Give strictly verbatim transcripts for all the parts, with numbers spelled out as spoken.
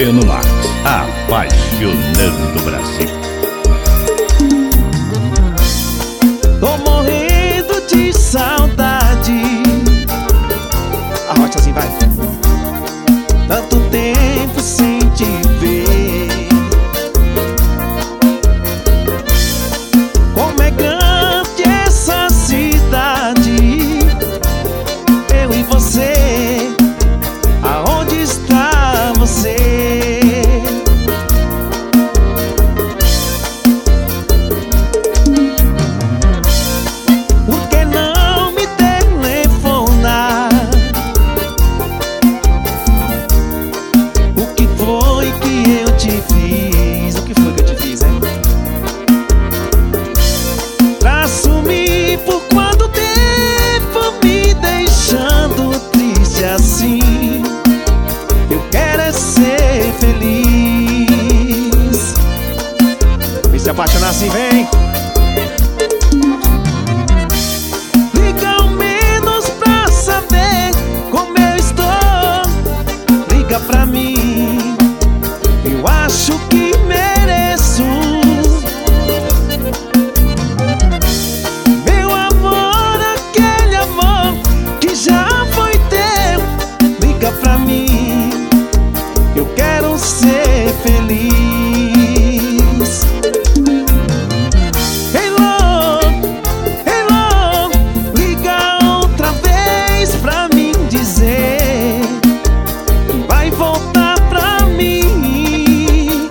Breno Marques, apaixonando o Brasil. Tô morrendo de saudade. Arrocha assim, vai. Tanto tempo sem te ver. Como é grande essa cidade. Eu e você. Aonde está você? Por que não me telefonar? O que foi que eu te fiz? O que foi que eu te fiz, hein? Pra sumir por quanto tempo, me deixando triste assim. Eu quero é ser feliz. Me se apaixonar assim, vem. Liga ao menos pra saber como eu estou. Liga pra mim, eu acho que mereço. Meu amor, aquele amor que já foi teu. Liga pra mim, eu quero ser feliz. Hello, hello, liga outra vez pra mim dizer que vai voltar pra mim.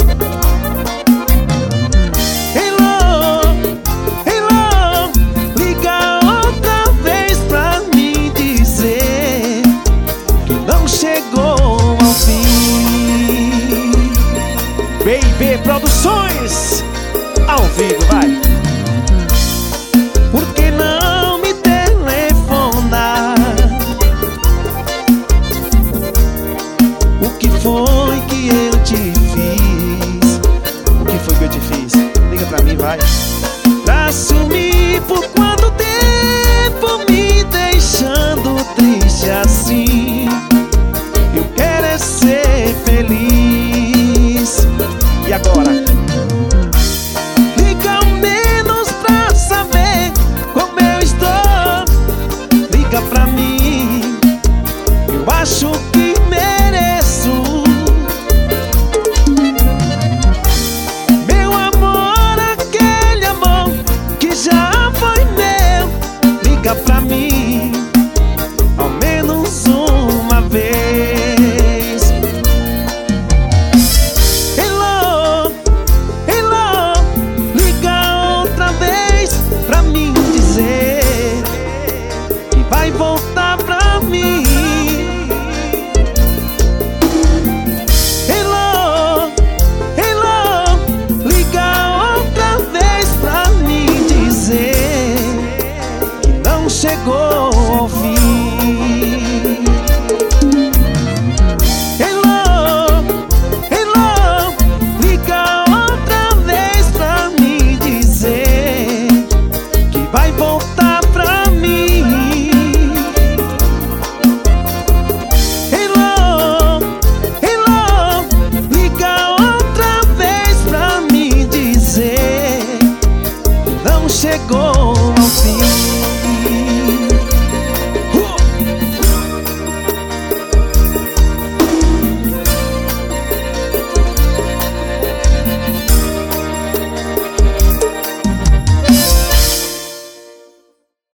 Hello, hello, liga outra vez pra mim dizer que não chegou ao fim. Baby Produções, ao vivo, vai. Por que não me telefonar? O que foi que eu te fiz? O que foi que eu te fiz? Liga pra mim, vai. Pra sumir por quanto tempo, me deixando triste assim. Eu quero é ser feliz. E agora? Liga ao menos pra saber como eu estou. Liga pra mim, eu acho que mereço. Meu amor, aquele amor que já foi meu. Liga pra mim, ao menos uma vez. Hello, hello, liga outra vez pra mim dizer que vai voltar pra mim. Hello, hello, liga outra vez pra mim dizer que não chegou ao fim. Hello, hello, liga outra vez pra mim dizer que vai voltar pra mim. Hello, hello, liga outra vez pra mim dizer que não chegou ao fim.